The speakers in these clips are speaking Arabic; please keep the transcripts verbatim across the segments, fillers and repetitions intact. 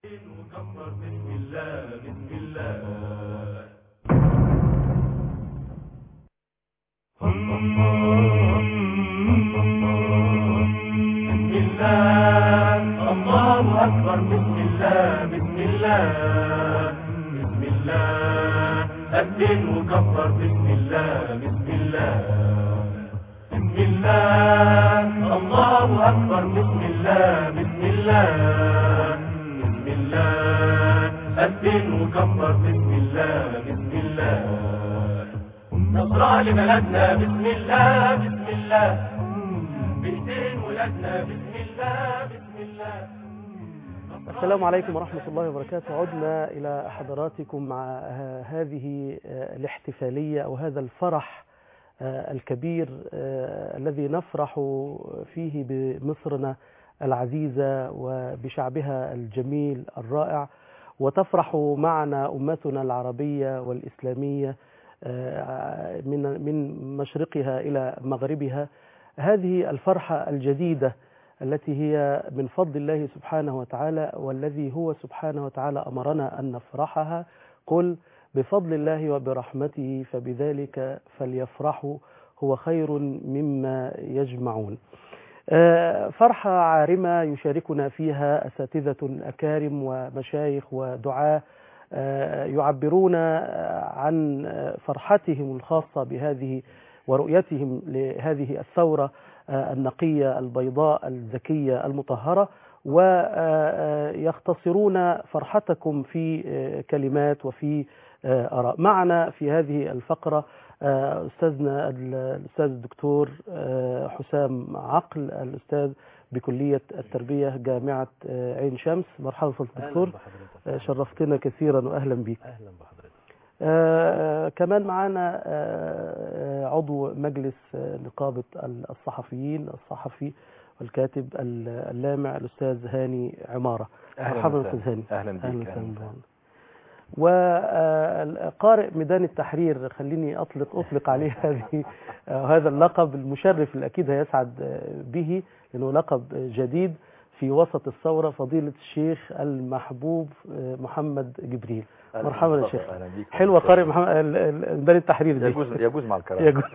وكبر بسم الله بسم الله بسم الله الله أكبر بسم الله بسم الله بسم الله أذن وكبر بسم الله بسم الله بسم الله الله أكبر بسم الله بسم الله بسم الله أذن وكبر بسم الله بسم الله نصرى لبلدنا بسم الله بسم الله بإيدين ولادنا بسم الله بسم الله. السلام عليكم ورحمة الله وبركاته. عدنا إلى حضراتكم مع هذه الاحتفالية أو هذا الفرح الكبير الذي نفرح فيه بمصرنا العزيزة وبشعبها الجميل الرائع، وتفرح معنا أمتنا العربية والإسلامية من من مشرقها إلى مغربها. هذه الفرحة الجديدة التي هي من فضل الله سبحانه وتعالى، والذي هو سبحانه وتعالى أمرنا أن نفرحها. قل بفضل الله وبرحمته فبذلك فليفرحوا هو خير مما يجمعون. فرحة عارمة يشاركنا فيها أساتذة أكارم ومشايخ ودعاة يعبرون عن فرحتهم الخاصة بهذه ورؤيتهم لهذه الثورة النقية البيضاء الزكية المطهرة، ويختصرون فرحتكم في كلمات وفي آراء. معنا في هذه الفقرة أستاذنا الأستاذ الدكتور حسام عقل، الأستاذ بكلية التربية جامعة عين شمس. مرحبا فضل الدكتور، شرفتنا كثيرا وأهلا بك. أهلا بحضرتك. آه كمان معنا آه عضو مجلس نقابة الصحفيين الصحفي والكاتب اللامع الأستاذ هاني عمارة. مرحبا أستاذ هاني. أهلا بك. أهلا بك. وقارئ ميدان التحرير، خليني أطلق أطلق عليه هذه هذا اللقب المشرف اللي أكيد هيسعد به، لأنه لقب جديد في وسط الثورة، فضيلة الشيخ المحبوب محمد جبريل. مرحبا يا شيخ. حلوة قارئ ميدان التحرير دي. يجوز يجوز مع الكلام. يجوز.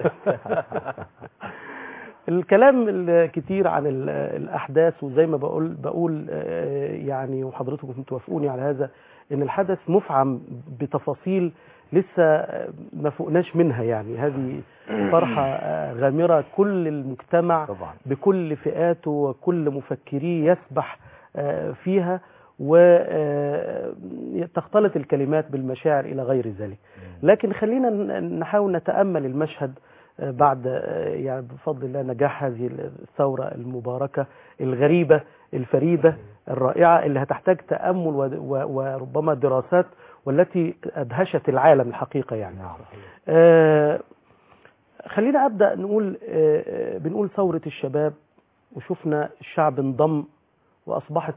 الكلام الكتير عن الأحداث، وزي ما بقول بقول يعني وحضرتكم توافقوني على هذا، إن الحدث مفعم بتفاصيل لسه ما فوقناش منها. يعني هذه فرحة غامرة، كل المجتمع طبعا بكل فئاته وكل مفكريه يسبح فيها، وتختلط الكلمات بالمشاعر إلى غير ذلك. لكن خلينا نحاول نتأمل المشهد بعد يعني بفضل الله نجاح هذه الثورة المباركة الغريبة الفريدة الرائعة، اللي هتحتاج تأمل وربما دراسات، والتي أدهشت العالم الحقيقة. يعني آه خلينا أبدأ نقول آه بنقول ثورة الشباب، وشفنا الشعب انضم وأصبحت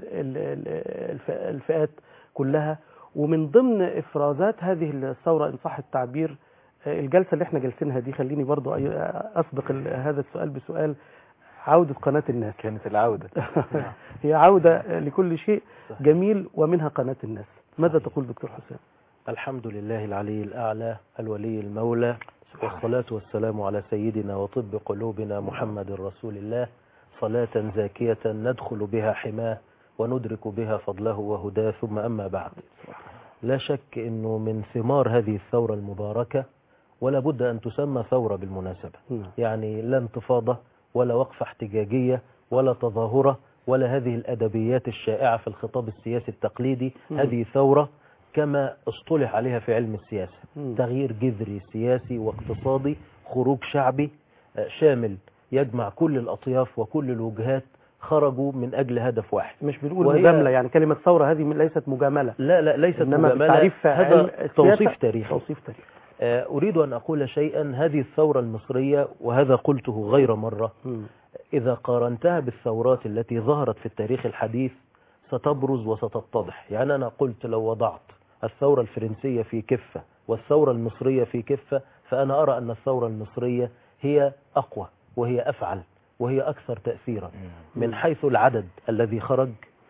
الفئات كلها. ومن ضمن إفرازات هذه الثورة إن صح التعبير الجلسة اللي احنا جالسينها دي، خليني برضو أسبق هذا السؤال بسؤال: عودة قناة الناس. كانت العودة هي عودة لكل شيء جميل، ومنها قناة الناس. ماذا تقول دكتور حسام؟ الحمد لله العلي الأعلى الولي المولى، والصلاة والسلام على سيدنا وطب قلوبنا محمد رسول الله، صلاة زاكية ندخل بها حماه وندرك بها فضله وهداه، ثم أما بعد. لا شك أنه من ثمار هذه الثورة المباركة، ولا بد أن تسمى ثورة بالمناسبة، يعني لا انتفاضة ولا وقفة احتجاجية ولا تظاهرة ولا هذه الأدبيات الشائعة في الخطاب السياسي التقليدي. م. هذه ثورة كما اصطلح عليها في علم السياسة، م. تغيير جذري سياسي واقتصادي، خروج شعبي شامل يجمع كل الأطياف وكل الوجهات، خرجوا من أجل هدف واحد. مش بنقول مجاملة، يعني كلمة ثورة هذه ليست مجاملة. لا لا ليست مجاملة، هذا توصيف تاريخي. توصيف تاريخي. أريد أن أقول شيئا: هذه الثورة المصرية، وهذا قلته غير مرة، م. إذا قارنتها بالثورات التي ظهرت في التاريخ الحديث ستبرز وستتضح. يعني أنا قلت لو وضعت الثورة الفرنسية في كفة والثورة المصرية في كفة، فأنا أرى أن الثورة المصرية هي أقوى وهي أفعل وهي أكثر تأثيرا من حيث العدد الذي خرج،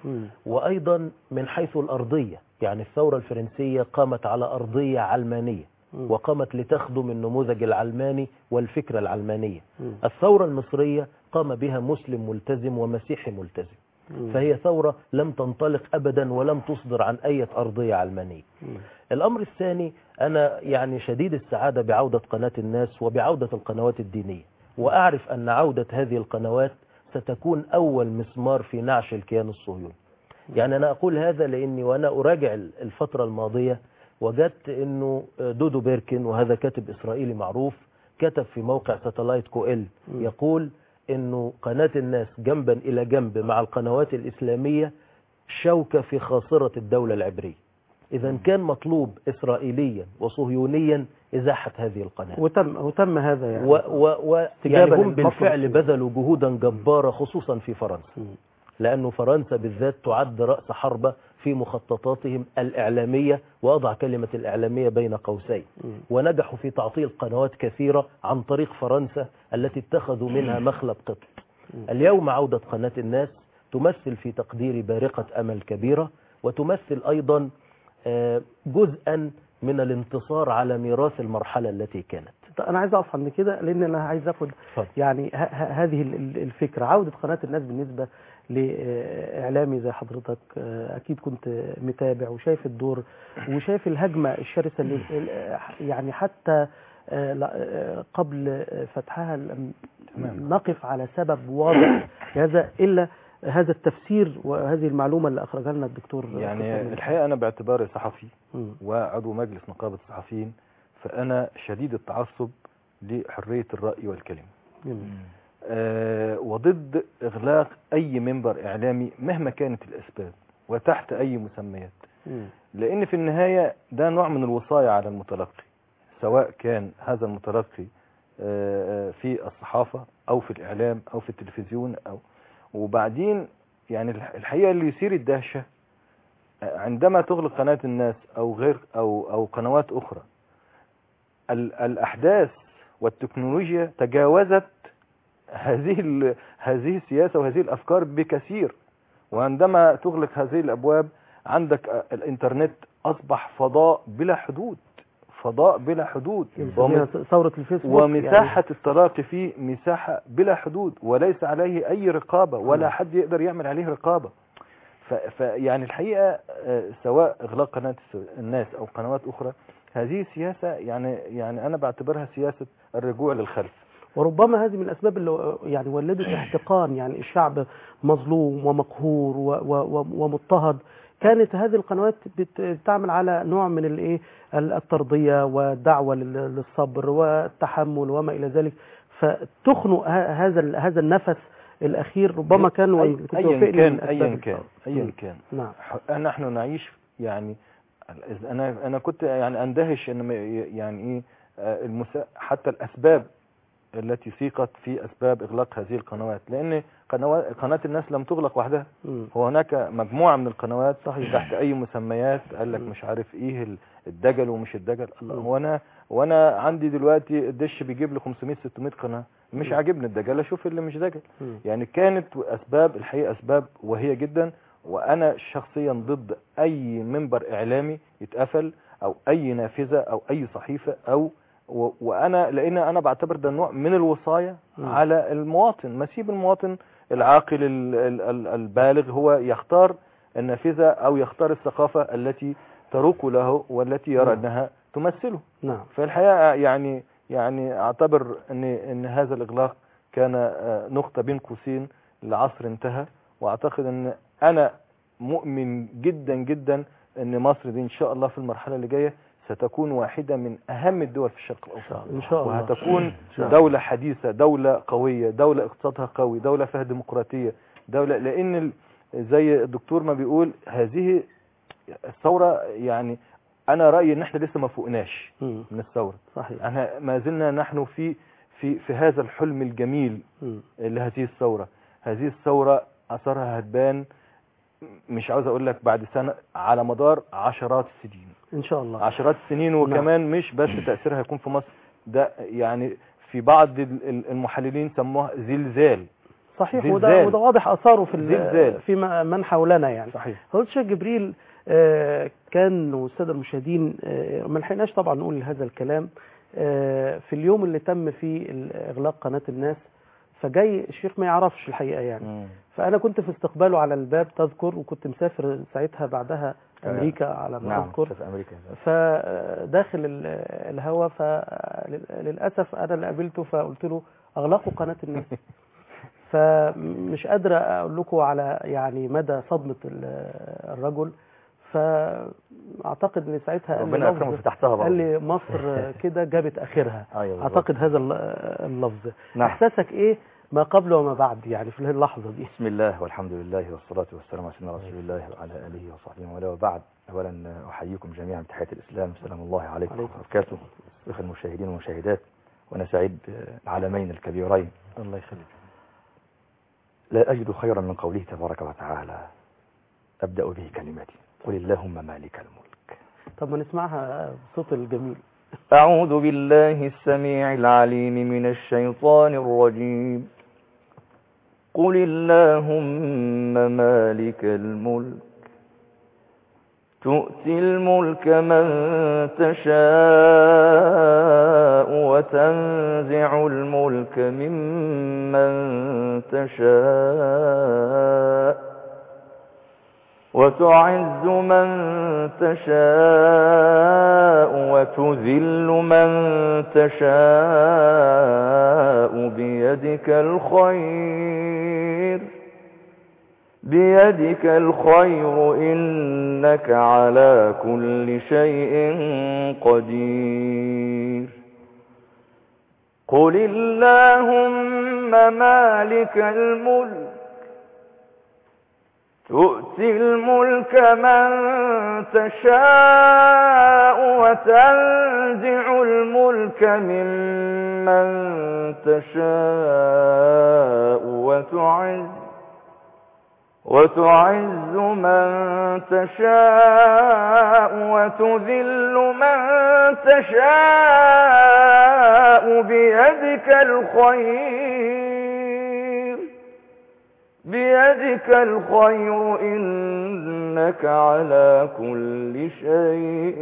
وأيضا من حيث الأرضية، يعني الثورة الفرنسية قامت على أرضية علمانية وقامت لتخدم النموذج العلماني والفكرة العلمانية. الثورة المصرية قام بها مسلم ملتزم ومسيحي ملتزم، فهي ثورة لم تنطلق أبدا ولم تصدر عن أي أرضية علمانية. الأمر الثاني، أنا يعني شديد السعادة بعودة قناة الناس وبعودة القنوات الدينية، وأعرف أن عودة هذه القنوات ستكون أول مسمار في نعش الكيان الصهيوني. يعني أنا أقول هذا لأني وأنا أراجع الفترة الماضية وجدت أنه دودو بيركن، وهذا كاتب إسرائيلي معروف، كتب في موقع ساتلايت كوئل يقول أنه قناة الناس جنبا إلى جنب مع القنوات الإسلامية شوكة في خاصرة الدولة العبرية. إذا كان مطلوب إسرائيليا وصهيونيا إزاحة هذه القناة، وتم وتم هذا يعني. و و و يعني هم بالفعل بذلوا جهودا جبارة خصوصا في فرنسا، لأنه فرنسا بالذات تعد رأس حربة في مخططاتهم الإعلامية، وأضع كلمة الإعلامية بين قوسين، ونجحوا في تعطيل قنوات كثيرة عن طريق فرنسا التي اتخذوا منها مخلب قط. اليوم عودة قناة الناس تمثل في تقديري بارقة أمل كبيرة، وتمثل أيضا جزءا من الانتصار على ميراث المرحلة التي كانت. أنا عايز أقف عند كده لأن أنا عايز أخد يعني هذه الفكرة، عودة قناة الناس بالنسبة لإعلامي زي حضرتك، أكيد كنت متابع وشايف الدور وشايف الهجمة الشرسة اللي يعني حتى قبل فتحها نقف على سبب واضح هذا إلا هذا التفسير وهذه المعلومة اللي أخرجها لنا الدكتور. يعني الحقيقة أنا باعتباري صحفي وعضو مجلس نقابة الصحفيين، فأنا شديد التعصب لحرية الرأي والكلمة، أه وضد إغلاق أي منبر إعلامي مهما كانت الأسباب وتحت أي مسميات، لأن في النهاية ده نوع من الوصاية على المتلقي، سواء كان هذا المتلقي أه في الصحافة أو في الإعلام أو في التلفزيون أو وبعدين يعني الحقيقة اللي يثير الدهشة عندما تغلق قناة الناس أو غير أو أو قنوات أخرى، الأحداث والتكنولوجيا تجاوزت هذه هذه السياسة وهذه الأفكار بكثير، وعندما تغلق هذه الأبواب عندك الإنترنت أصبح فضاء بلا حدود، فضاء بلا حدود، ثورة الفيسبوك، ومساحة يعني التلاقي فيه مساحة بلا حدود وليس عليه أي رقابة ولا حد يقدر يعمل عليه رقابة. فيعني الحقيقة سواء إغلاق قناة الناس أو قنوات أخرى، هذه سياسة يعني يعني أنا بعتبرها سياسة الرجوع للخلف، وربما هذه من الأسباب اللي يعني ولدت احتقان، يعني الشعب مظلوم ومقهور ومضطهد، كانت هذه القنوات بتعمل على نوع من الايه الترضية والدعوة للصبر والتحمل وما إلى ذلك، فتخنق هذا هذا النفس الأخير. ربما كان أيا كان أيا كان أيا كان نعم نحن نعيش يعني أنا أنا كنت يعني أندهش إن يعني إيه المسا حتى الأسباب التي سيقت في أسباب إغلاق هذه القنوات، لأن قنوات قناة الناس لم تغلق وحدها، هو هناك مجموعة من القنوات صحيح تحت أي مسميات، قال لك مش عارف إيه الدجل ومش الدجل، وأنا وأنا عندي دلوقتي الدش بيجيب لي خمسمية ستمية قناة، مش عاجبني الدجل أشوف اللي مش دجل. يعني كانت أسباب الحقيقة أسباب وهي جدا، وأنا شخصيا ضد أي منبر إعلامي يتقفل أو أي نافذة أو أي صحيفة أو وانا لان انا بعتبر ده نوع من الوصاية م. على المواطن، مسيب المواطن العاقل البالغ هو يختار النافذة او يختار الثقافة التي تروق له والتي يرى م. انها تمثله. نعم. فالحقيقة يعني يعني اعتبر ان ان هذا الاغلاق كان نقطة بين قوسين العصر انتهى، واعتقد ان انا مؤمن جدا جدا ان مصر دي ان شاء الله في المرحلة اللي جاية ستكون واحدة من أهم الدول في الشرق الأوسط إن شاء الله، وهتكون دولة حديثة، دولة قوية، دولة اقتصادها قوي، دولة فيها ديمقراطية، دولة لأن زي الدكتور ما بيقول هذه الثورة، يعني أنا رأيي إن إحنا لسه ما فوقناش من الثورة، صحيح. أنا ما زلنا نحن في في في هذا الحلم الجميل لهذه الثورة. هذه الثورة أثرها هتبان مش عاوز أقول لك بعد سنة، على مدار عشرات السنين ان شاء الله، عشرات السنين، وكمان نعم. مش بس تأثيرها هيكون في مصر، ده يعني في بعض المحللين سموها زلزال صحيح، وده, وده واضح اثاره في في من حولنا يعني. صحيح. فقلت شيخ جبريل كان والساده المشاهدين ما لحقناش طبعا نقول هذا الكلام في اليوم اللي تم فيه اغلاق قناه الناس، فجاي الشيخ ما يعرفش الحقيقه يعني. م. فانا كنت في استقباله على الباب تذكر، وكنت مسافر ساعتها بعدها امريكا على ما اذكر. نعم في امريكا. فداخل الهوا، فللاسف انا اللي قابلته فقلت له اغلقوا قناه الناس. فمش قادر اقول لكم على يعني مدى صدمه الرجل. فاعتقد ان ساعتها ربنا اكرمه فتحتها قال لي مصر كده جابت اخرها. أيوة اعتقد هذا اللفظ. نعم. احساسك ايه ما قبل وما بعد يعني في اللحظه دي؟ بسم الله والحمد لله والصلاه والسلام على سيدنا رسول الله وعلى اله وصحبه وله، وبعد. اولا احييكم جميعا بتحيه الاسلام، سلام الله عليكم وبركاته، اخوة المشاهدين والمشاهدات، وانا سعيد العالمين الكبيرين. الله يخليك. لا اجد خيرا من قوله تبارك وتعالى، ابدا به كلمتي قل اللهم مالك الملك. طب ما نسمعها بصوت الجميل. أعوذ بالله السميع العليم من الشيطان الرجيم. قل اللهم مالك الملك تؤتي الملك من تشاء وتنزع الملك ممن تشاء وتعز من تشاء وتذل من تشاء بيدك الخير بيدك الخير إنك على كل شيء قدير. قل اللهم مالك الملك تؤتي الملك من تشاء وتنزع الملك ممن تشاء وتعز وتعز من تشاء وتذل من تشاء بيدك الخير بيدك الخير إنك على كل شيء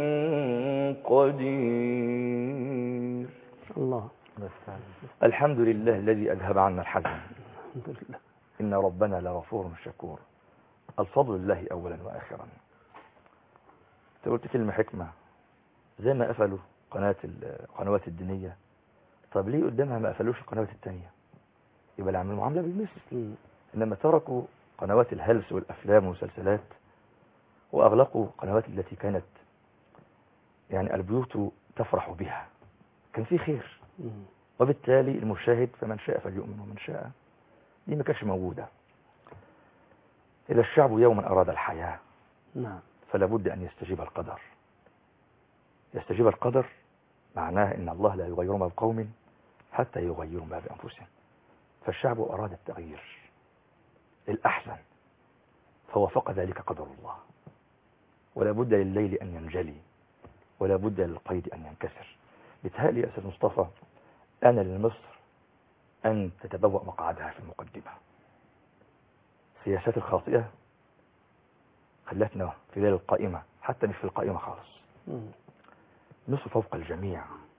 قدير. الله. الحمد لله الذي أذهب عنا الحزن. الحمد لله. إن ربنا لغفور شكور. الفضل لله أولا وآخرا. قلت كلمة حكمة، زي ما قفلوا قناة القنوات الدينية، طب ليه قدامها ما قفلوش القنوات التانية؟ يبقى اللي عملوا معاملة بالمثل. إنما تركوا قنوات الهلس والأفلام والمسلسلات وأغلقوا قنوات التي كانت يعني البيوت تفرح بها، كان في خير. وبالتالي المشاهد فمن شاء فليؤمن ومن شاء، دي ما كانش موجودة. إذا الشعب يوما أراد الحياة نعم فلا بد أن يستجيب القدر. يستجيب القدر معناه إن الله لا يغير ما بقوم حتى يغيروا ما بأنفسهم. فالشعب أراد التغيير للأحسن فوافق ذلك قدر الله. ولا بد لليل أن ينجلي ولا بد للقيد أن ينكسر. بيتهيألي يا أستاذ مصطفى أنا لمصر أن تتبوأ مقعدها في المقدمة. السياسات الخاطئة خلتنا في ليلة القائمة، حتى مش في القائمة خالص. مصر فوق الجميع،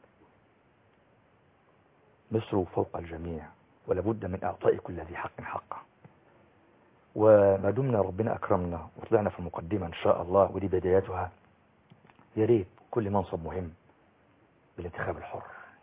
مصر فوق الجميع، ولا بد من إعطاء كل ذي حق حقه. وما دمنا ربنا أكرمنا وطلعنا في المقدمة إن شاء الله، ودي بداياتها، يا ريت كل منصب مهم بالانتخاب الحر.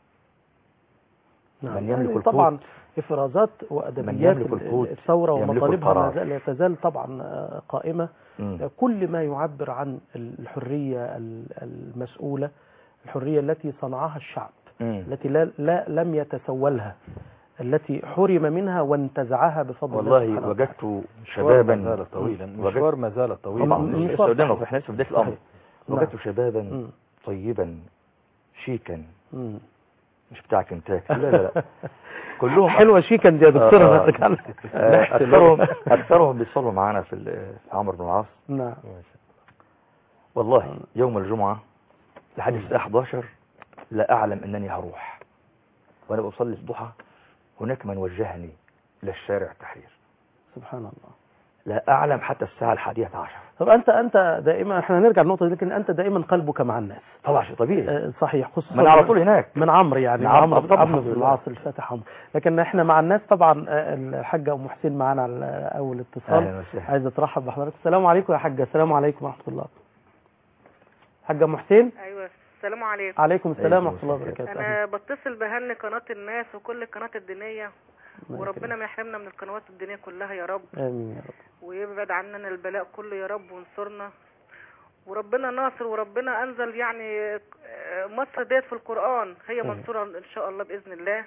نعم. من يملك القوت طبعا إفرازات وأدبيات الثورة ومطالبها لا تزال طبعا قائمة. م. كل ما يعبر عن الحرية المسؤولة، الحرية التي صنعها الشعب، م. التي لا, لا لم يتسولها، التي حرم منها وانتزعها بفضل الله. والله وجدت شبابا ما زال طويلا، مشوار ما زال طويلا. لسه قدامنا، احنا لسه في بداية الأمر. وجدت شبابا م. طيبا شيكا، م. مش بتاع كنتاكي، لا لا لا كلهم حلوه شيكا دي يا دكتور. آه آه اكثرهم اكثرهم بيصلوا معانا في عمرو بن العاص. نعم والله يوم الجمعه لحد الساعه إحدى عشر لا اعلم انني هروح، وانا بصلي الضحى هناك من وجهني للشارع التحرير. سبحان الله. لا أعلم حتى الساعة الحادية عشر. طب أنت أنت دائما، احنا هنرجع للنقطة دي، لكن أنت دائما قلبك مع الناس. طبعا شيء طبيعي. آه صحيح، خصوصا من على طول هناك من عمرو يعني، عمرو عمرو عمرو بن العاص الفاتح عمرو. لكن احنا مع الناس طبعا. الحاجة أم حسين معانا على أول اتصال، عايزة ترحب بحضرتك. السلام عليكم يا حاجة. السلام عليكم ورحمة الله. حاجة أم حسين. ايوه السلام عليكم. عليكم السلام ورحمة الله وبركاته. انا بتصل بهني قناة الناس وكل القنوات الدينية، وربنا ما يحرمنا من القنوات الدينية كلها يا رب. امين يا رب. ويبعد عننا البلاء كله يا رب وانصرنا، وربنا ناصر، وربنا انزل يعني مصر ديت في القرآن هي منصورة ان شاء الله باذن الله.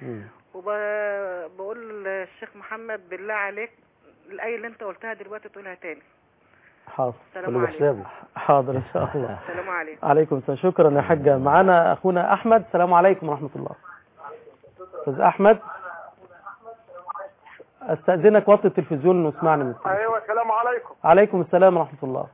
وبقول للشيخ محمد بالله عليك الآية اللي انت قلتها دلوقتي تقولها تاني. حاضر. السلام عليكم. حاضر ان شاء الله. السلام عليكم. عليكم السلام. شكرا يا حاجة. معانا اخونا احمد. السلام عليكم ورحمة الله. استاذ احمد استاذنك وطي التلفزيون واسمعني من التلفزيون. ايوه السلام عليكم. عليكم السلام ورحمة الله.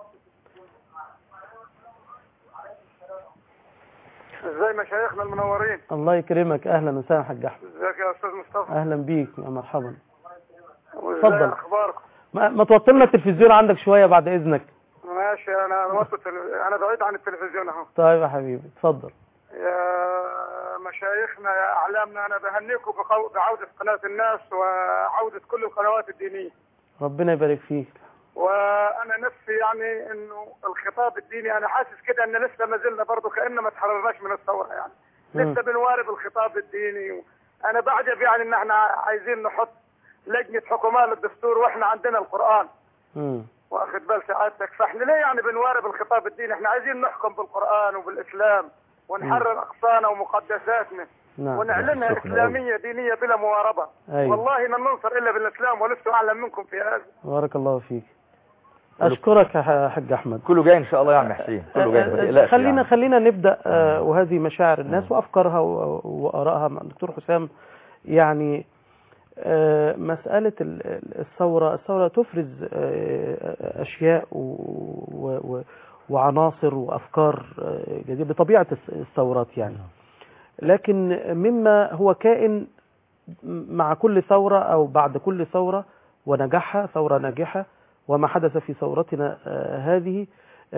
ازاي مشايخنا المنورين؟ الله يكرمك. اهلا وسهلا حاج احمد. ازيك يا استاذ مصطفى؟ اهلا بيك يا مرحبا. اتفضل. اخباركم؟ ما, ما توطي لنا التلفزيون عندك شويه بعد اذنك. ماشي. انا وطي انا بعيد عن التلفزيون اهو. طيب يا حبيبي اتفضل. يا مشايخنا يا اعلامنا، انا بهنيكم بعوده قناه الناس وعوده كل القنوات الدينيه. ربنا يبارك فيك. وانا نفسي يعني انه الخطاب الديني انا حاسس كده ان لسه ما زلنا برضه كأننا ما تحررناش من الثوره يعني. لسه بنوارب الخطاب الديني. انا بعجب يعني ان احنا عايزين نحط لجنه حكومه للدستور واحنا عندنا القران. امم واخد بال سعادتك؟ فاحنا ليه يعني بنوارب الخطاب الديني؟ احنا عايزين نحكم بالقران وبالاسلام ونحرر اقصانا ومقدساتنا. نعم. ونعلنها اسلاميه دينيه بلا مواربه. أيوة. والله لن ننصر الا بالاسلام ولست اعلم منكم في هذا. بارك الله فيك. اشكرك يا حاج احمد. كله جاي ان شاء الله يا عم حسين. كله جاي. خلينا يعني. خلينا نبدا آه وهذه مشاعر الناس وافكارها وارائها مع الدكتور حسام. يعني آه مساله الثوره الثوره تفرز آه اشياء و و وعناصر وافكار جديده بطبيعه الثورات يعني. لكن مما هو كائن مع كل ثوره او بعد كل ثوره ونجاحها ثوره ناجحه، وما حدث في ثورتنا هذه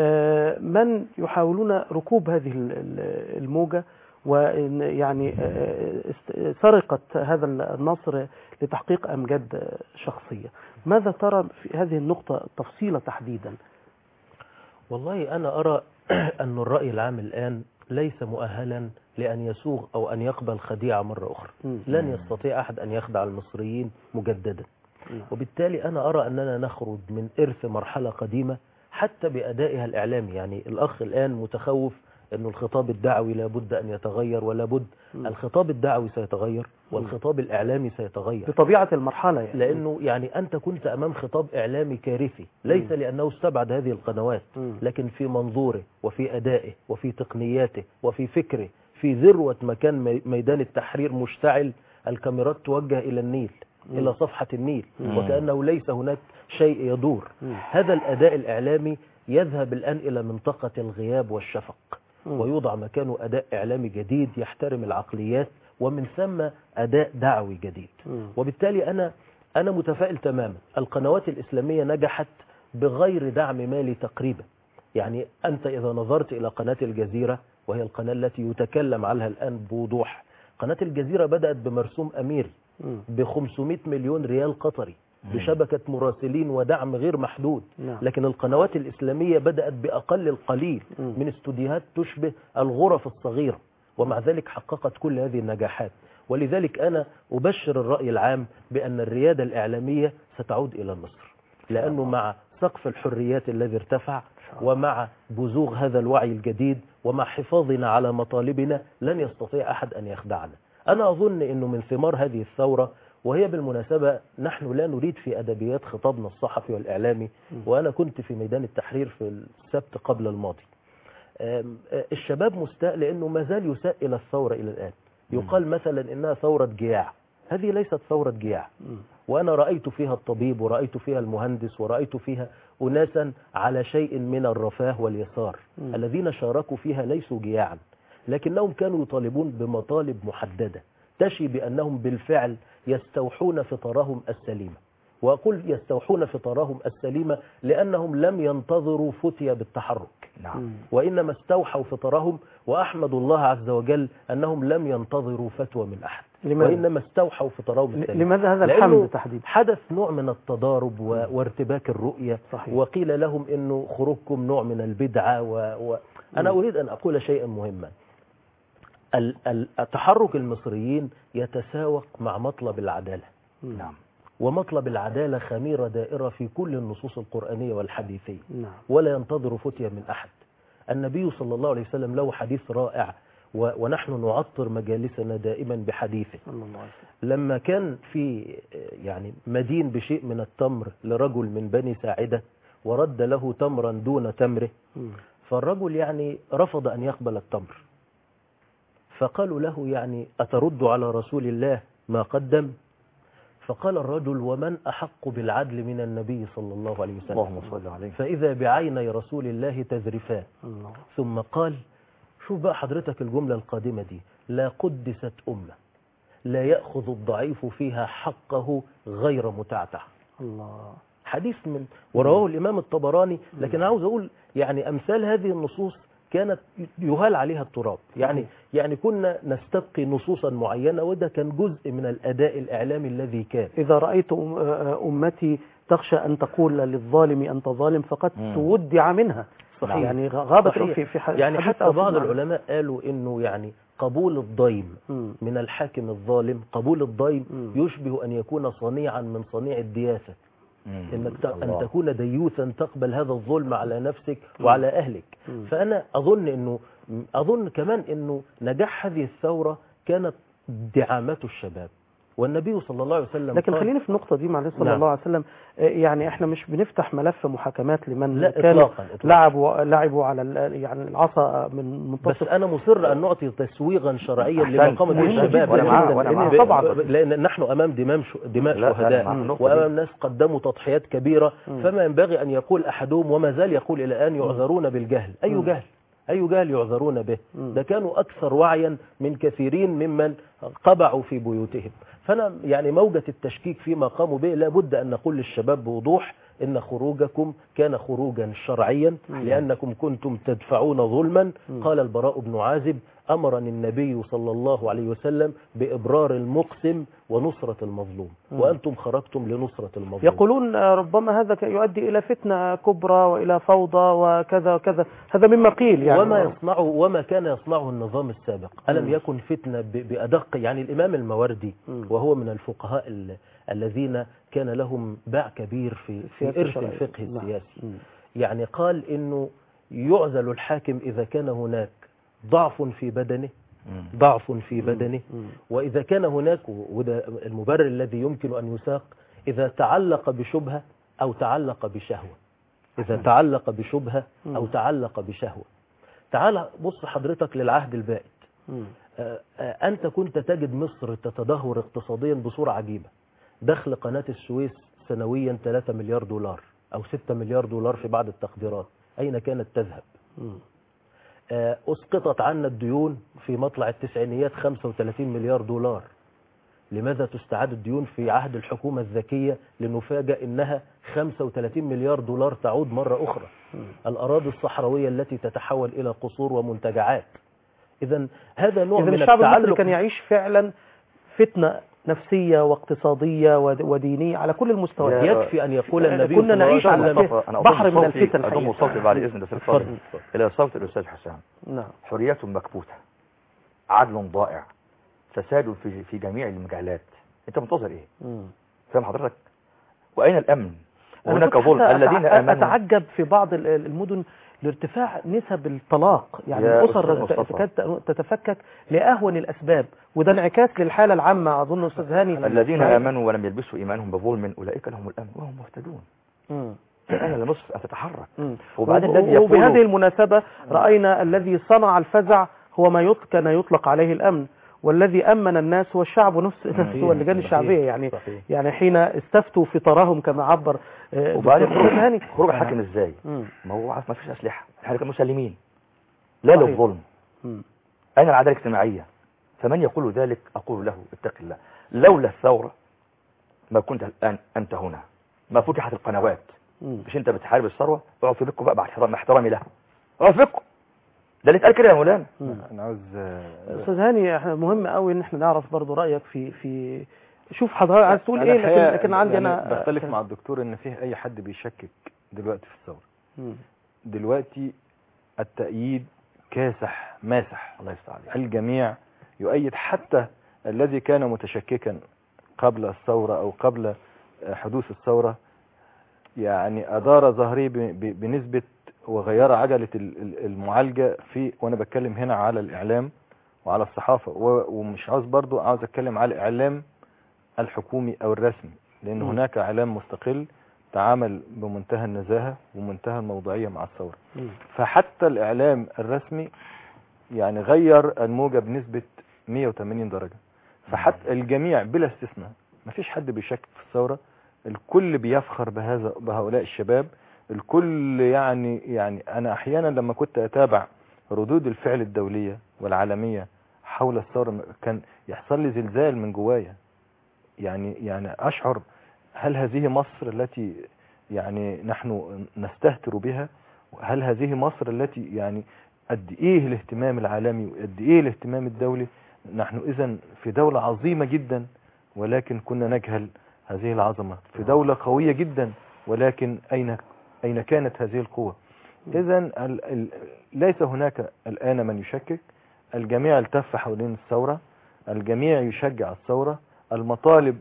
من يحاولون ركوب هذه الموجة ويعني سرقة هذا النصر لتحقيق أمجاد شخصية. ماذا ترى في هذه النقطة تفصيلة تحديدا؟ والله أنا أرى أن الرأي العام الآن ليس مؤهلا لأن يسوغ أو أن يقبل خديعة مرة أخرى. لن يستطيع أحد أن يخدع المصريين مجددا. وبالتالي أنا أرى أننا نخرج من إرث مرحلة قديمة حتى بأدائها الإعلامي. يعني الأخ الآن متخوف أن الخطاب الدعوي لابد أن يتغير، ولا بد الخطاب الدعوي سيتغير والخطاب الإعلامي سيتغير بطبيعة المرحلة يعني. لأنه يعني أنت كنت أمام خطاب إعلامي كارثي، ليس لأنه استبعد هذه القنوات، لكن في منظوره وفي أدائه وفي تقنياته وفي فكره، في ذروة مكان ميدان التحرير مشتعل، الكاميرات توجه إلى النيل، مم. إلى صفحة النيل، مم. وكأنه ليس هناك شيء يدور. مم. هذا الأداء الإعلامي يذهب الآن إلى منطقة الغياب والشفق، مم. ويوضع مكانه أداء إعلامي جديد يحترم العقليات، ومن ثم أداء دعوي جديد. مم. وبالتالي أنا أنا متفائل تماما. القنوات الإسلامية نجحت بغير دعم مالي تقريبا. يعني أنت إذا نظرت إلى قناة الجزيرة، وهي القناة التي يتكلم عنها الآن بوضوح، قناة الجزيرة بدأت بمرسوم أميري ب خمسمائة مليون ريال قطري بشبكة مراسلين ودعم غير محدود. لكن القنوات الإسلامية بدأت بأقل القليل من استوديوهات تشبه الغرف الصغيرة، ومع ذلك حققت كل هذه النجاحات. ولذلك أنا أبشر الرأي العام بأن الريادة الإعلامية ستعود إلى مصر، لأنه مع سقف الحريات الذي ارتفع، ومع بزوغ هذا الوعي الجديد، ومع حفاظنا على مطالبنا، لن يستطيع أحد أن يخدعنا. أنا أظن أنه من ثمار هذه الثورة، وهي بالمناسبة نحن لا نريد في أدبيات خطابنا الصحفي والإعلامي، وأنا كنت في ميدان التحرير في السبت قبل الماضي، الشباب مستاء لأنه ما زال يساء إلى الثورة إلى الآن. يقال مثلا إنها ثورة جياع. هذه ليست ثورة جياع، وأنا رأيت فيها الطبيب ورأيت فيها المهندس ورأيت فيها أناسا على شيء من الرفاه واليسار. م. الذين شاركوا فيها ليسوا جياعا، لكنهم كانوا يطالبون بمطالب محددة تشي بأنهم بالفعل يستوحون فطرهم السليمة. وأقول يستوحون فطرهم السليمة لأنهم لم ينتظروا فتية بالتحرك، نعم. وإنما استوحوا فطرهم. وأحمد الله عز وجل أنهم لم ينتظروا فتوى من أحد، لماذا؟ وإنما استوحوا فطرهم السليمة. لماذا هذا الحمد تحديدا؟ حدث نوع من التضارب و... وارتباك الرؤية. صحيح. وقيل لهم إنه خروجكم نوع من البدعة و... و... أنا أريد أن أقول شيئا مهما. التحرك المصريين يتساوق مع مطلب العدالة. نعم. ومطلب العدالة خميرة دائرة في كل النصوص القرآنية والحديثية. نعم. ولا ينتظر فتية من أحد. النبي صلى الله عليه وسلم له حديث رائع، و... ونحن نعطر مجالسنا دائما بحديثه. لما كان في يعني مدين بشيء من التمر لرجل من بني ساعدة ورد له تمرا دون تمره، فالرجل يعني رفض أن يقبل التمر، فقالوا له يعني أترد على رسول الله ما قدم؟ فقال الرجل ومن أحق بالعدل من النبي صلى الله عليه وسلم؟ اللهم صل عليه. فإذا بعيني رسول الله تذرفان. ثم قال شوف بقى حضرتك الجملة القادمة دي: لا قدست أمة لا يأخذ الضعيف فيها حقه غير متعتع. الله. حديث من ورواه الإمام الطبراني. لكن عاوز أقول يعني أمثال هذه النصوص كانت يهال عليها التراب، يعني يعني كنا نستبقي نصوصا معينة، وده كان جزء من الأداء الإعلامي الذي كان. إذا رأيت أمتي تخشى أن تقول للظالم أنت ظالم فقد تودع منها. صحيح. يعني غابت صحيح. في في يعني حتى بعض العلماء قالوا إنه يعني قبول الضيم من الحاكم الظالم، قبول الضيم يشبه أن يكون صنيعا من صنيع الدياسة، إنك أن تكون ديوثا تقبل هذا الظلم على نفسك وعلى أهلك. فأنا أظن إنه أظن كمان إنه نجاح هذه الثورة كانت دعامات الشباب، والنبي صلى الله عليه وسلم. لكن خلينا في النقطة دي معلش صلى نعم. الله عليه وسلم، يعني احنا مش بنفتح ملف محاكمات لمن لا كانوا إطلاقاً إطلاقاً. لعبوا لعبوا على يعني العصا من منتصف. بس أنا مصر أن نعطي تسويغا شرعيا لما قام به الشباب، لأن طبعا لأن نحن أمام دماء دماء شهداء وأمام ناس قدموا تضحيات كبيرة، فما ينبغي أن يقول أحدهم وما زال يقول إلى الآن يعذرون بالجهل. أي جهل؟ أي جهل يعذرون به؟ ده كانوا أكثر وعيا من كثيرين ممن قبعوا في بيوتهم. فأنا يعني موجة التشكيك فيما قاموا به لابد أن نقول للشباب بوضوح إن خروجكم كان خروجا شرعيا لأنكم كنتم تدفعون ظلما. قال البراء بن عازب أمرني النبي صلى الله عليه وسلم بإبرار المقسم ونصرة المظلوم، وأنتم خرجتم لنصرة المظلوم. يقولون ربما هذا يؤدي إلى فتنة كبرى وإلى فوضى وكذا وكذا، هذا مما قيل يعني. وما يصنعه وما كان يصنعه النظام السابق ألم يكن فتنة بأدق؟ يعني الإمام الماوردي وهو من الفقهاء ال الذين كان لهم باع كبير في في إرث الفقه السياسي، يعني قال إنه يعزل الحاكم إذا كان هناك ضعف في بدنه ضعف في بدنه وإذا كان هناك، وده المبرر الذي يمكن أن يساق، إذا تعلق بشبهة أو تعلق بشهوة إذا تعلق بشبهة أو تعلق بشهوة. تعال بص حضرتك للعهد البائد. أنت كنت تجد مصر تتدهور اقتصاديا بصورة عجيبة. دخل قناة السويس سنويا ثلاثة مليار دولار أو ستة مليار دولار في بعض التقديرات. أين كانت تذهب؟ أسقطت عنا الديون في مطلع التسعينيات خمسة وثلاثين مليار دولار. لماذا تستعاد الديون في عهد الحكومة الذكية؟ لنفاجأ إنها خمسة وثلاثين مليار دولار تعود مرة أخرى. الأراضي الصحراوية التي تتحول إلى قصور ومنتجعات. إذا هذا نوع من الشعب المصري كان يعيش فعلا فتنة نفسية واقتصادية ودينية على كل المستويات. يكفي أن يقول النبي كنا نعيش على بحر من الفتن. أضم صوتي بعد إذن دكتور إلى صوت الأستاذ حسام. نعم. حرية مكبوتة، عدل ضائع، فساد في في جميع المجالات. أنت منتظر إيه؟ فاهم حضرتك؟ وأين الأمن؟ وهناك ظلم. الذين آمنوا. أتعجب في بعض المدن لارتفاع نسب الطلاق، يعني الأسر تتفكك لأهون الأسباب، وده انعكاس للحالة العامة أظن أستاذ هاني. الذين آمنوا ولم يلبسوا إيمانهم بظلم أولئك لهم الأمن وهم مهتدون. الآن لمصر أن تتحرك. وبعدين وبهذه المناسبة رأينا الذي صنع الفزع هو ما كان يطلق عليه الأمن، والذي أمن الناس هو الشعب نفسه هو اللجان الشعبية. يعني صحيح. يعني حين استفتوا فطرهم كما عبر. وبعدين خروج خروج الحاكم ازاي؟ ما هو عارف ما فيش أسلحة، احنا كنا مسلمين لا للظلم. أين العدالة الاجتماعية؟ فمن يقول ذلك أقول له اتق الله. لولا الثورة ما كنت الآن أنت هنا، ما فتحت القنوات. مش أنت بتحارب الثروة، اقعد في بيتكم بقى مع احترامي له، اقعد في بيتكم. ده اللي اتقال كده يا مولانا. انا عاوز استاذ هاني، احنا مهم قوي ان احنا نعرف برضو رايك في في شوف حضرتك عايز تقول ايه، لكن لكن عندي يعني انا بختلف مع الدكتور ان فيه اي حد بيشكك دلوقتي في الثوره. دلوقتي التأييد كاسح ماسح، الله يستر عليك. الجميع يؤيد، حتى الذي كان متشككا قبل الثوره او قبل حدوث الثوره يعني ادار ظهري بنسبه وغير عجلة المعالجة في، وانا بتكلم هنا على الاعلام وعلى الصحافة، ومش عاوز برضو عاوز اتكلم على الاعلام الحكومي او الرسمي، لان م. هناك اعلام مستقل تعامل بمنتهى النزاهة ومنتهى الموضوعية مع الثورة. م. فحتى الاعلام الرسمي يعني غير الموجة بنسبة مية وتمانين درجة. فحتى الجميع بلا استثناء مفيش حد بيشكك في الثورة، الكل بيفخر بهذا بهؤلاء الشباب، الكل يعني يعني انا احيانا لما كنت اتابع ردود الفعل الدولية والعالمية حول الثورة كان يحصل لي زلزال من جوايا. يعني يعني اشعر هل هذه مصر التي يعني نحن نستهتر بها؟ هل هذه مصر التي يعني قد ايه الاهتمام العالمي وقد ايه الاهتمام الدولي؟ نحن اذا في دولة عظيمة جدا ولكن كنا نجهل هذه العظمة، في دولة قوية جدا ولكن اين أين كانت هذه القوة؟ إذن ليس هناك الآن من يشكك، الجميع التف حوالين الثورة، الجميع يشجع الثورة، المطالب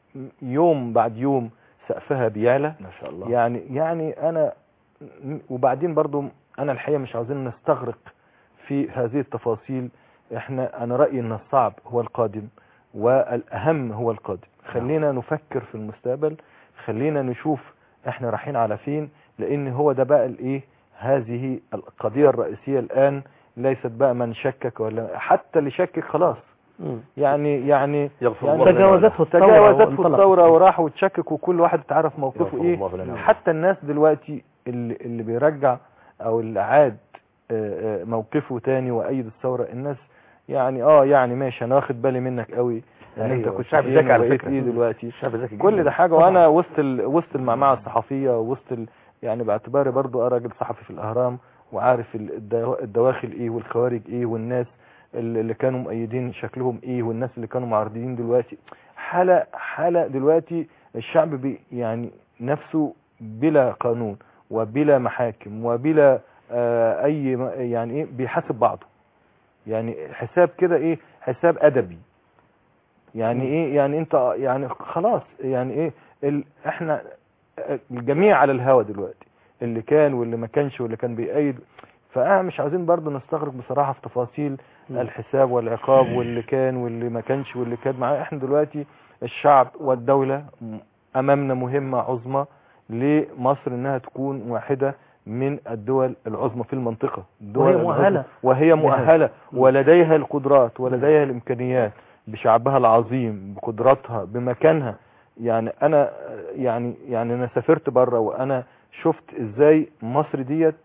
يوم بعد يوم سقفها بيعلى ما شاء الله. يعني يعني أنا وبعدين برضو أنا الحقيقة مش عاوزين نستغرق في هذه التفاصيل. إحنا أنا رأيي أن الصعب هو القادم والأهم هو القادم. خلينا نفكر في المستقبل، خلينا نشوف احنا رايحين على فين، لان هو ده بقى الايه، هذه القضية الرئيسية الان. ليست بقى من شكك ولا حتى اللي شكك خلاص م. يعني يعني, يعني تجاوزته الثورة تجاوزته الثورة وراح وتشكك وكل واحد تعرف موقفه ايه. حتى الناس دلوقتي اللي, اللي بيرجع او اللي عاد موقفه تاني وأيد الثورة، الناس يعني اه يعني ماشي انا واخد بالي منك قوي ان انت كنت شعب ذكي على فكرة ايه دلوقتي كل ده حاجة. وانا وسط ال... وسط المعمعة الصحفية وسط ال... يعني باعتباري برضو انا راجل صحفي في الاهرام وعارف الدو... الدواخل ايه والخوارج ايه والناس اللي كانوا مؤيدين شكلهم ايه والناس اللي كانوا معارضين دلوقتي. حالة حالة دلوقتي الشعب بي يعني نفسه بلا قانون وبلا محاكم وبلا آه اي يعني ايه بيحاسب بعضه، يعني حساب كده ايه حساب ادبي يعني ايه يعني انت يعني خلاص يعني ايه ال... احنا الجميع على الهوا دلوقتي، اللي كان واللي ما كانش واللي كان بيأيد. فاحنا مش عايزين برضو نستغرق بصراحة في تفاصيل الحساب والعقاب واللي كان واللي ما كانش واللي كان معاه. احنا دلوقتي الشعب والدولة امامنا مهمة عظمى لمصر انها تكون واحدة من الدول العظمى في المنطقة، وهي مؤهلة وهي مؤهلة ولديها القدرات ولديها الامكانيات بشعبها العظيم بقدراتها بمكانها. يعني انا يعني يعني انا سافرت بره وانا شفت ازاي مصر ديت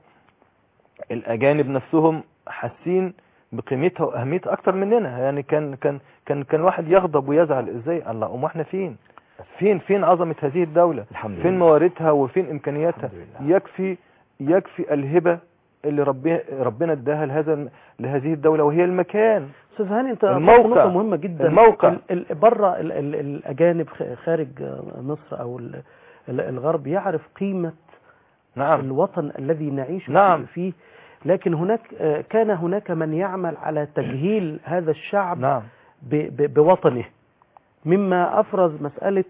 الاجانب نفسهم حاسين بقيمتها واهميتها اكتر مننا. يعني كان كان كان كان واحد يغضب ويزعل ازاي الله ام احنا فين فين فين عظمة هذه الدولة، فين مواردها وفين امكانياتها. يكفي يكفي الهبة اللي ربنا ربنا اداها لهذا لهذه الدولة وهي المكان. استاذ هاني انت الموقع نقطة مهمة جدا. الموقع بره الأجانب خارج مصر أو الغرب يعرف قيمة نعم. الوطن الذي نعيش نعم. فيه، لكن هناك كان هناك من يعمل على تجهيل هذا الشعب نعم. بوطنه، مما أفرز مسألة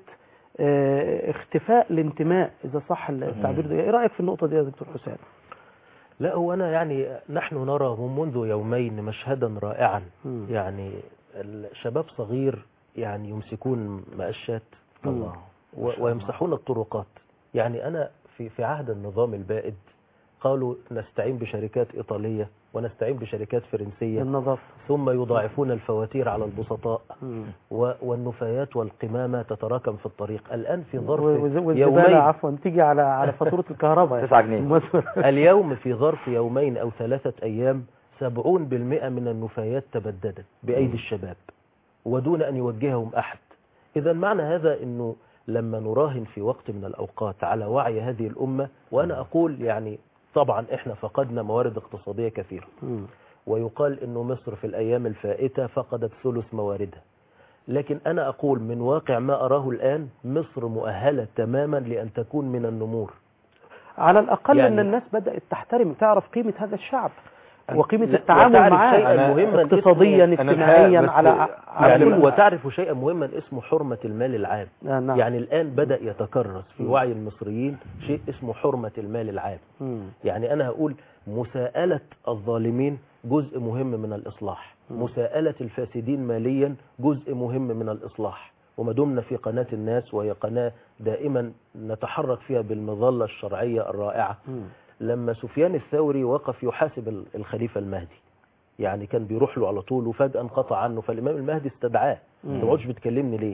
اختفاء الانتماء إذا صح التعبير ده. ايه رأيك في النقطة دي يا دكتور حسام؟ لا هو أنا يعني نحن نرى منذ يومين مشهدا رائعا. م. يعني الشباب صغير يعني يمسكون مقشات الله ويمسحون الطرقات. يعني أنا في في عهد النظام البائد قالوا نستعين بشركات إيطالية ونستعين بشركات فرنسية النظافة، ثم يضاعفون الفواتير على البسطاء والنفايات والقمامة تتراكم في الطريق. الآن في ظرف يومين عفوا تيجي على على فاتورة الكهرباء تسعة جنيه اليوم في ظرف يومين أو ثلاثة أيام سبعون بالمئة من النفايات تبددت بأيدي الشباب ودون أن يوجههم أحد. إذا معنى هذا أنه لما نراهن في وقت من الأوقات على وعي هذه الأمة، وأنا أقول يعني طبعا إحنا فقدنا موارد اقتصادية كثيرة، ويقال أنه مصر في الأيام الفائتة فقدت ثلث مواردها، لكن أنا أقول من واقع ما أراه الآن مصر مؤهلة تماما لأن تكون من النمور. على الأقل يعني أن الناس بدأت تحترم تعرف قيمة هذا الشعب وقيمة التعامل معاه اقتصاديا اجتماعيا على يعني وتعرف شيئا مهما اسمه حرمة المال العام. آه نعم. يعني الآن بدأ يتكرس في م. وعي المصريين شيء اسمه حرمة المال العام. م. يعني أنا هقول مساءلة الظالمين جزء مهم من الإصلاح، م. مساءلة الفاسدين ماليا جزء مهم من الإصلاح. وما دمنا في قناة الناس وهي قناة دائما نتحرك فيها بالمظلة الشرعية الرائعة، م. لما سفيان الثوري وقف يحاسب الخليفة المهدي، يعني كان بيروح له على طول وفجأة انقطع عنه، فالإمام المهدي استدعاه، ما تقعدش بتكلمني ليه؟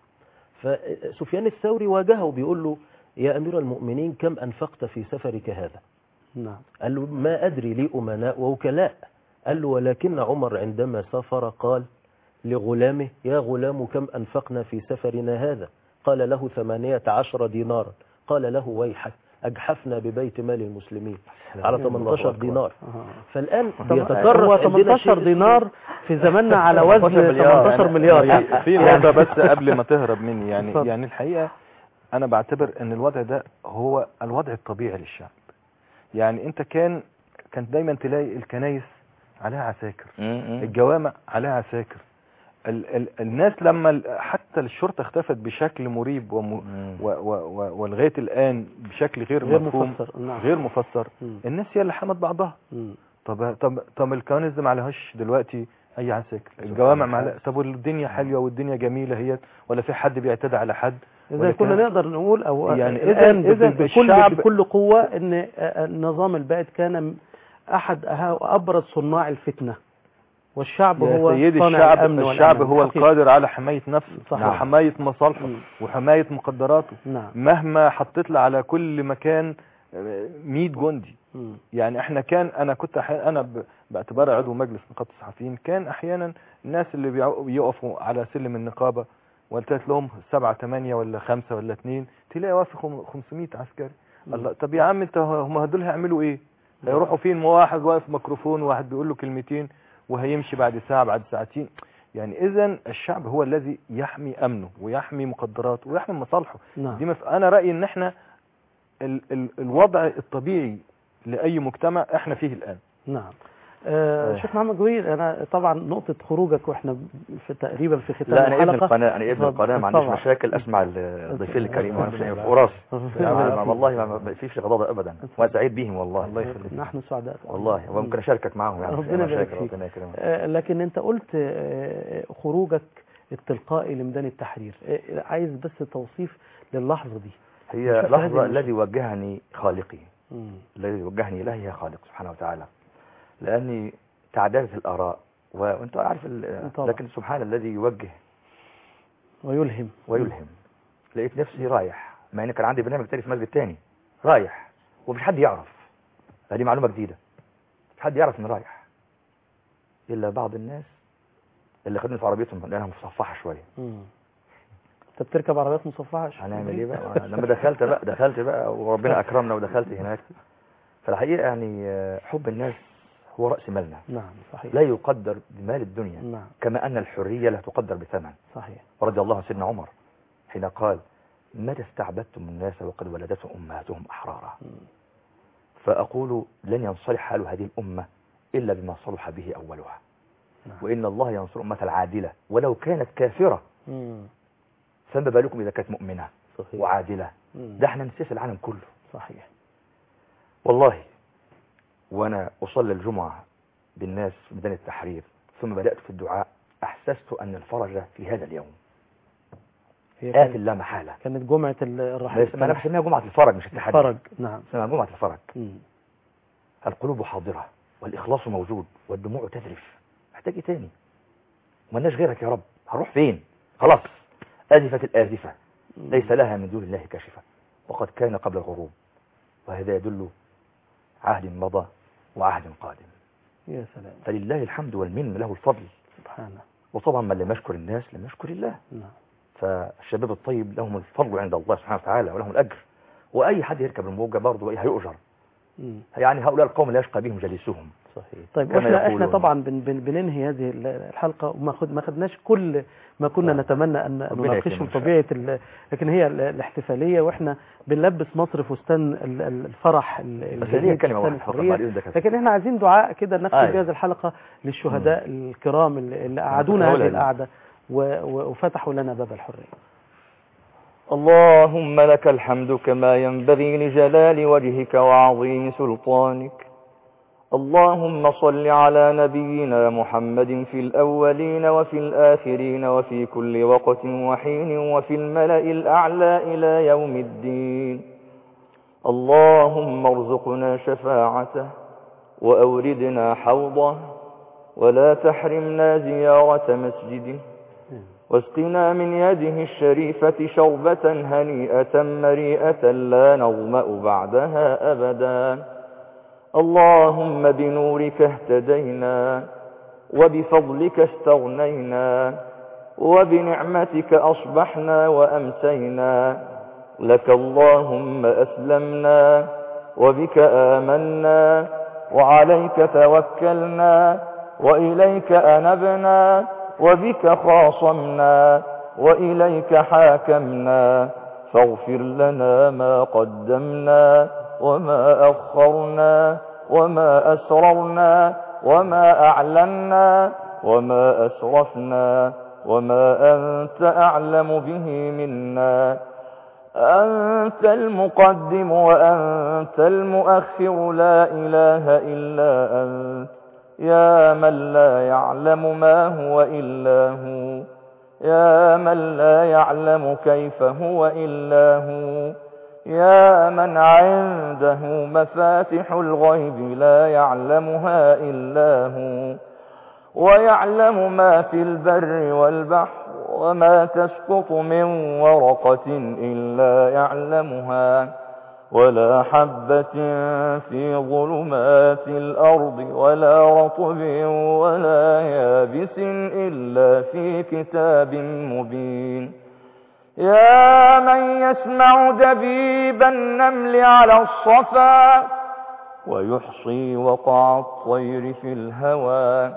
فسفيان الثوري واجهه بيقول له يا أمير المؤمنين كم أنفقت في سفرك هذا؟ نعم. قال له ما أدري لي أمناء ووكلاء. قال له ولكن عمر عندما سافر قال لغلامه يا غلام كم أنفقنا في سفرنا هذا؟ قال له ثمانية عشر دينارا. قال له ويحك أجحفنا ببيت مال المسلمين على ثمانية عشر دينار. فالآن بيتكرر ثمانية عشر دينار في زماننا على وزن ثمانية عشر مليار. يعني في نقطة بس قبل ما تهرب مني، يعني صد. يعني الحقيقة أنا بعتبر أن الوضع ده هو الوضع الطبيعي للشعب. يعني أنت كان كانت دايما تلاقي الكنايس عليها عساكر، الجوامع عليها عساكر، ال ال الناس لما حتى الشرطة اختفت بشكل مريب ولغاية الآن بشكل غير, غير مفهوم مفسر. نعم. غير مفسر. مم. الناس هي اللي حمت بعضها. مم. طب طب طب الكنائس دي ما عليهاش دلوقتي اي عساكر، الجوامع ما عليها. طب والدنيا حلوه والدنيا جميله هي، ولا في حد بيعتدي على حد؟ إذا كنا نقدر نقول او يعني الان إذا بكل بكل قوه ان النظام البائد كان احد ابرز صناع الفتنه، والشعب هو سيدي الشعب الشعب هو القادر على حماية نفسه صحيح. وحماية مصالحه وحماية مقدراته. نعم. مهما حطيت له على كل مكان مية جندي. م. يعني احنا كان انا كنت انا باعتبار عضو مجلس نقابة الصحفيين كان احيانا الناس اللي بيقفوا على سلم النقابة وقلت لهم سبعة ثمانية ولا خمسة ولا اثنين تلاقي واقف خمسمية عسكري. الله طب يا عم انت هم هدول هيعملوا ايه؟ هيروحوا فين؟ واحد واقف ميكروفون وواحد بيقول له كلمتين وهيمشي بعد ساعة بعد ساعتين. يعني اذا الشعب هو الذي يحمي امنه ويحمي مقدراته ويحمي مصالحه. نعم. دي مف... انا رأيي ان احنا ال... ال... الوضع الطبيعي لأي مجتمع احنا فيه الآن. نعم. آه شيخ محمد جويل، انا طبعا نقطة خروجك واحنا في تقريبا في ختام لا الحلقة. انا ابن القناة انا ابن القناة ما عنديش مشاكل اسمع الضيفين الكريم وانا في وراسي والله ما فيش غضاضة ابدا وانا سعيد بيهم والله. الله يخليك. نحن سعداء والله وممكن اشاركك معهم يعني ربنا يبارك فيك. آه لكن انت قلت آه خروجك التلقائي لميدان التحرير، آه عايز بس توصيف للحظة دي. هي لحظة الذي وجهني خالقي، الذي وجهني له هي خالق سبحانه وتعالى، لأني تعددت الآراء وأنت عارف لكن سبحان الذي يوجه ويلهم ويلهم. لقيت نفسي رايح، مع ان كان عندي برنامج تاني في مسجد تاني رايح ومش حد يعرف، هذه معلومة جديدة، مش حد يعرف اني رايح إلا بعض الناس اللي خدوني في عربيتهم لأنها مصفحة شوية. انت بتركب عربيات مصفحة؟ هنعمل ايه بقى؟ لما دخلت بقى دخلت بقى وربنا أكرمنا ودخلت هناك. فالحقيقة يعني حب الناس هو رأس مالنا. نعم صحيح. لا يقدر بمال الدنيا. نعم. كما أن الحرية لا تقدر بثمن. صحيح. ورضي الله عن سيدنا عمر حين قال متى استعبدتم الناس وقد ولدتهم أمهاتهم أحرارا. م. فأقول لن ينصلح حال هذه الأمة إلا بما صلح به أولها. نعم. وإن الله ينصر أمة العادلة ولو كانت كافرة. م. فما بالكم إذا كانت مؤمنة صحيح. وعادلة. م. ده احنا نسيس العالم كله. صحيح. والله وأنا أصلي الجمعة بالناس في ميدان التحرير ثم بدأت في الدعاء أحسست أن الفرج في هذا اليوم آت لا محالة. كانت جمعة الرحيل، ما أنا بسميها جمعة الفرج مش التحرير. الفرج. نعم. اسمها جمعة الفرج. م. القلوب حاضرة والإخلاص موجود والدموع تذرف. محتاج إيه تاني؟ ومالناش غيرك يا رب، هنروح فين؟ خلاص آزفة الآزفة ليس لها من دون الله كاشفة وقد كان قبل الغروب، وهذا يدل عهد مضى وعهد قادم. يا سلام. فلله الحمد والمن، له الفضل سبحانه. وطبعا من لم يشكر الناس لم يشكر الله. نعم. فالشباب الطيب لهم الفضل عند الله سبحانه وتعالى ولهم الأجر، وأي حد يركب الموجة برضه هيؤجر. مم. يعني هؤلاء القوم لا يشقى بهم جليسهم. صحيح. طيب واحنا احنا طبعا بن بن بننهي هذه الحلقة وما خد ما خدناش كل ما كنا آه. نتمنى أن نناقشه طبيعة، لكن هي الاحتفالية واحنا بنلبس مصر فستان الفرح الجديد، لكن احنا عايزين دعاء كده نختم آه. بهذه الحلقة للشهداء مم. الكرام اللي قعدونا هذه القعدة وفتحوا لنا باب الحرية. اللهم لك الحمد كما ينبغي لجلال وجهك وعظيم سلطانك. اللهم صل على نبينا محمد في الأولين وفي الآخرين وفي كل وقت وحين وفي الملأ الأعلى إلى يوم الدين. اللهم ارزقنا شفاعته وأوردنا حوضه ولا تحرمنا زيارة مسجده، واسقنا من يده الشريفة شربة هنيئة مريئة لا نظمأ بعدها أبدا. اللهم بنورك اهتدينا وبفضلك استغنينا وبنعمتك أصبحنا وأمسينا. لك اللهم أسلمنا وبك آمنا وعليك توكلنا وإليك أنبنا وبك خاصمنا وإليك حاكمنا. فاغفر لنا ما قدمنا وما أخرنا وما أسررنا وما أعلنا وما أسرفنا وما أنت أعلم به منا. أنت المقدم وأنت المؤخر، لا إله إلا أنت، يا من لا يعلم ما هو إلا هو، يا من لا يعلم كيف هو إلا هو، يا من عنده مفاتح الغيب لا يعلمها إلا هو، ويعلم ما في البر والبحر وما تسقط من ورقة إلا يعلمها، ولا حبة في ظلمات الأرض ولا رطب ولا يابس إلا في كتاب مبين. يا من يسمع دبيب النمل على الصفا ويحصي وقع الطير في الهوى،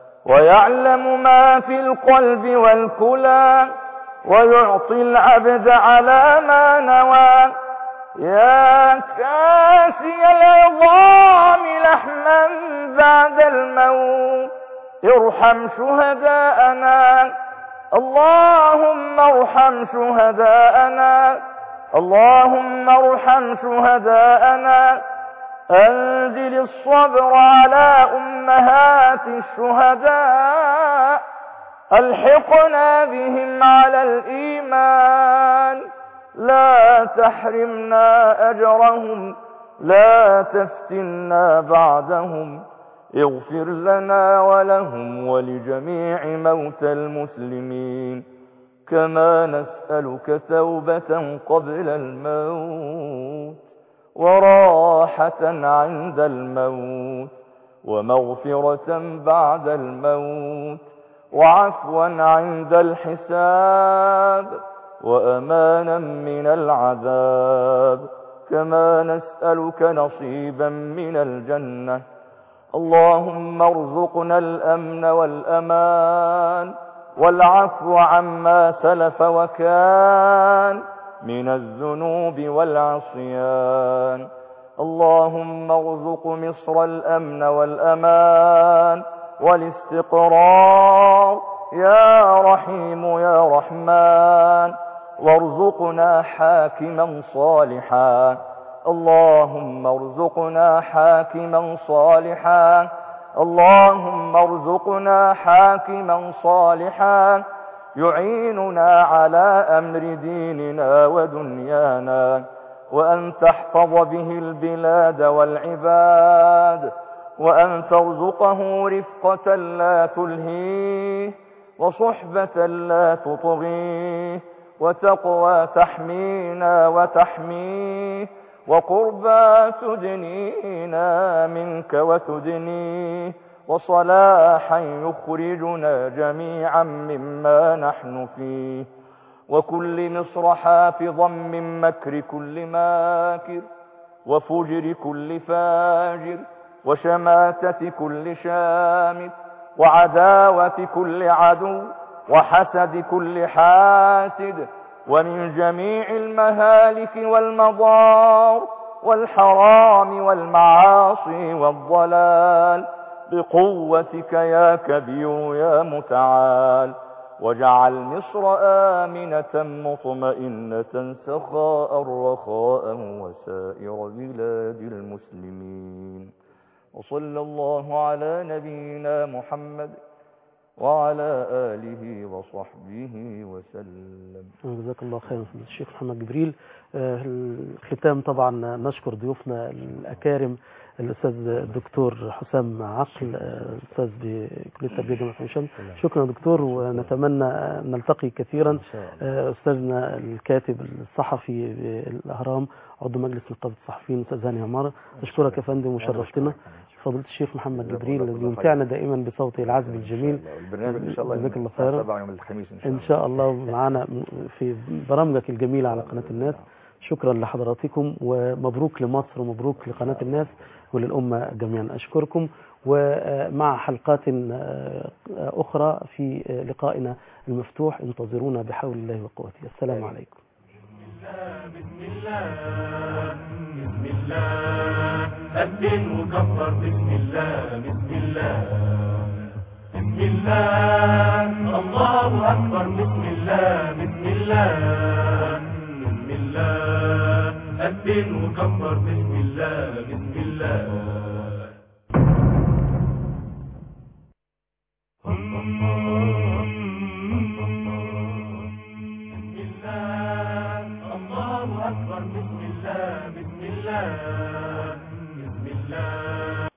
ويعلم ما في القلب والكلى ويعطي العبد على ما نوى. يا كاسي العظام لحما بعد الموت ارحم شهداءنا، اللهم ارحم شهداءنا، اللهم ارحم شهداءنا. أنزل الصبر على أمهات الشهداء، ألحقنا بهم على الإيمان، لا تحرمنا أجرهم، لا تفتنا بعدهم. اغفر لنا ولهم ولجميع موتى المسلمين. كما نسألك توبة قبل الموت وراحة عند الموت ومغفرة بعد الموت وعفوا عند الحساب وأمانا من العذاب. كما نسألك نصيبا من الجنة. اللهم ارزقنا الأمن والأمان والعفو عما سلف وكان من الذنوب والعصيان. اللهم ارزق مصر الأمن والأمان والاستقرار يا رحيم يا رحمن، وارزقنا حاكما صالحا. اللهم ارزقنا حاكما صالحا، اللهم ارزقنا حاكما صالحا يعيننا على أمر ديننا ودنيانا، وأن تحفظ به البلاد والعباد، وأن ترزقه رفقة لا تلهيه وصحبة لا تطغيه وتقوى تحمينا وتحميه وقربى تدنينا منك وتدنيه وصلاحا يخرجنا جميعا مما نحن فيه، وكل مصر حافظا من مكر كل ماكر، وفجر كل فاجر، وشماتة كل شامت، وعداوة كل عدو، وحسد كل حاسد، ومن جميع المهالك والمضار والحرام والمعاصي والضلال، بقوتك يا كبير يا متعال. واجعل مصر آمنة مطمئنة سخاء رخاء وسائر بلاد المسلمين. وصلى الله على نبينا محمد وعلى آله وصحبه وسلم. جزاك الله خيرا الشيخ محمد جبريل. الختام طبعا نشكر ضيوفنا الأكارم الأستاذ الدكتور حسام عقل أستاذ بكلية التربية جامعة عين شمس. شكرا دكتور، ونتمنى نلتقي كثيرا. أستاذنا الكاتب الصحفي بالأهرام عضو مجلس نقابة الصحفيين أستاذ هاني عمارة، أشكرك يا فندم وشرفتنا. فضيلة الشيخ محمد جبريل الذي يمتعنا دائما بصوته العذب الجميل. البرنامج ان شاء الله جزاك الله خيرا. يوم الخميس ان شاء ان الله. شاء الله معنا في برامجك الجميلة على قناة الناس. شكرا لحضراتكم، ومبروك لمصر ومبروك لقناة الناس وللأمة جميعا. أشكركم، ومع حلقات أخرى في لقائنا المفتوح انتظرونا بحول الله وقوته. السلام عليكم. بسم الله بسم الله الدين مكبر. بسم الله بسم الله بسم الله الله أكبر. بسم الله بسم الله بسم الله الدين مكبر. بسم الله بسم الله